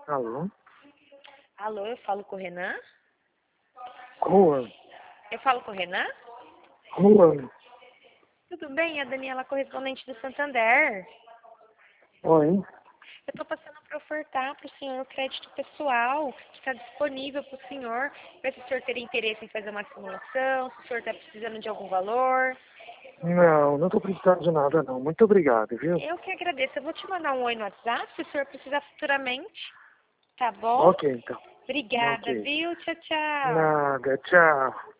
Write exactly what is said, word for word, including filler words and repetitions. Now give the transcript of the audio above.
Alô? Alô, eu falo com o Renan? Rua? Eu falo com o Renan? Rua? Tudo bem? É a Daniela, correspondente do Santander. Oi? Eu estou passando para ofertar para o senhor o crédito pessoal que está disponível para o senhor. Ver se o senhor teria interesse em fazer uma simulação, se o senhor está precisando de algum valor. Não, não tô precisando de nada não. Muito obrigado, viu? Eu que agradeço. Eu vou te mandar um oi no WhatsApp se o senhor precisar futuramente. Tá bom? Ok, então. Obrigada, Ok. viu? Tchau, tchau. Nada, tchau.